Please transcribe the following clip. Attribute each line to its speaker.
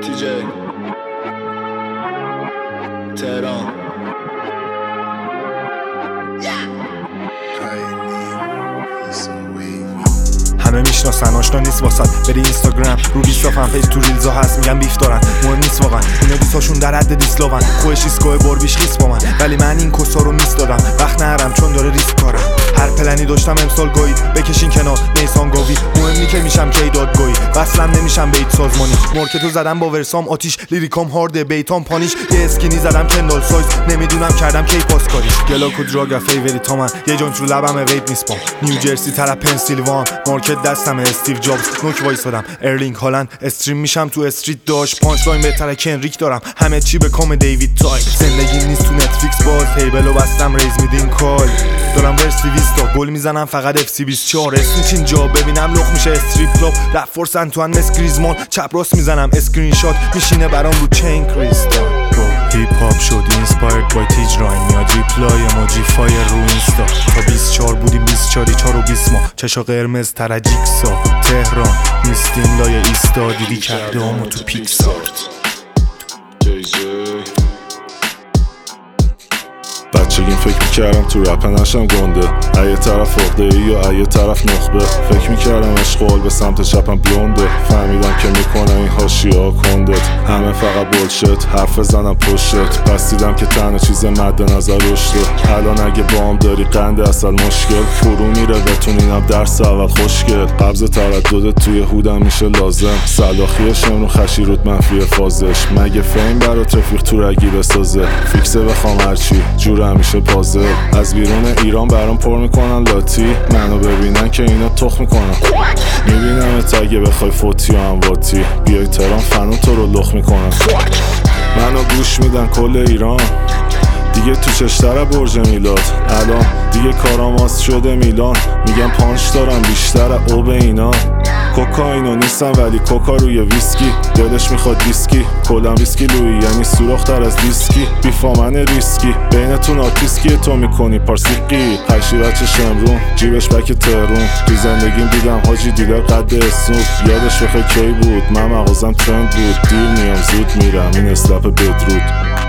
Speaker 1: TJ تهران.
Speaker 2: همه میشناسن آشنا نیست واسط، بری اینستاگرام رو بیستافن فیس تو ریلزا هست میگن بیف دارن، مهم نیست واقعا اینا دیساشون در حد دیسلاون، خوش ایسکای باربیش لیست با من، ولی من این کسا رو میس دادم وقت نرم چون داره ریسک کارم. هر پلنی داشتم امسال گویی بکشین کنار نیسان گاوی، مهم که میشم کی دادگاهی، وصلم نمیشم بیت سازمانی، مارکتو زدم با ورسام آتیش، لیریکام هارد بیتام پانیش، یه اسکینی زدم کندال سایز نمیدونم کردم کی پاس کاریش، گلاکو دراگ فیوری تا من یه جون رو لبم ویت میسپام، نیوجرسی طرف پنسیلوان مارکت دستم استیو جابز نوک وایسادم، ارلینگ هالند استریم میشم تو استریت داش، پانچ لاین بهتره کنریک دارم، همه چی به کام دیوید تای، زندگی نیست تو نتفلیکس باز، تیبلو بستم ریز میدین کال، دارم ورسی ویستا گل میزنم فقط اف سی 24، اسنیچ اینجا ببینم لخ میشه استریپ کلاب، رپ فورس انتوان مس گریزمان، چپ راست میزنم اسکرین شات میشینه برام رو چین کریستال. هیپ هاپ شد اینسپایرد بای تیج راین، میاد ریپلای اموجی فایر رو اینستا، تا 24 بودیم 24 4 و 20 ماه، چشا قرمز ترجیکسا، تهران نیستیم لای ایستا، دیدی کرده همو تو پیکسار.
Speaker 3: بچگیم فکر میکردم تو رپ نشم گنده، ایه طرف عقده ای یا ایه طرف نخبه، فکر میکردم اشغال به سمت چپم بلونده، فهمیدم که میکنم این حاشیه ها کندت، همه فقط بولشت حرف زنم پشتت، پس دیدم که تنها چیز مد نظر رشده، الان اگه بام داری قند اصل مشکل، فرو میره بتونینم درس اول خوشگل، قبض ترددت توی هودم میشه لازم، سلاخی شمرون خشیروت منفی فازش، مگه فیم برات رفیق تو رگی بسازه، فیکسه بخوام هرچی جور همیشه پازل، از بیرون ایران برام پر میکنن لاتی، منو ببینن که اینا تخ میکنن، میبینم اگه بخوای فوتی و امواتی، بیای تهران فنون تو رو لخ میکنن، منو گوش میدن کل ایران، دیگه تو چشتره برج میلاد، الان دیگه کارام آس شده میلان، میگم پانچ دارم بیشتر او به اینا، کوکائینو نیستم ولی کوکا روی ویسکی، دلش میخواد دیسکی، کلم ویسکی لویی یعنی سوراخ‌تر از دیسکی، بیفامن ریسکی، بینتون آرتیسکی تو میکنی پارسیقی، هرشی بچه شمرون جیبش بک تهرون، تو زندگیم دیدم حاجی دیلر قد اسنوپ، یادش بخیر کی بود من مغازم ترند بود، دیر میام زود میرم این اسلپ بدرود.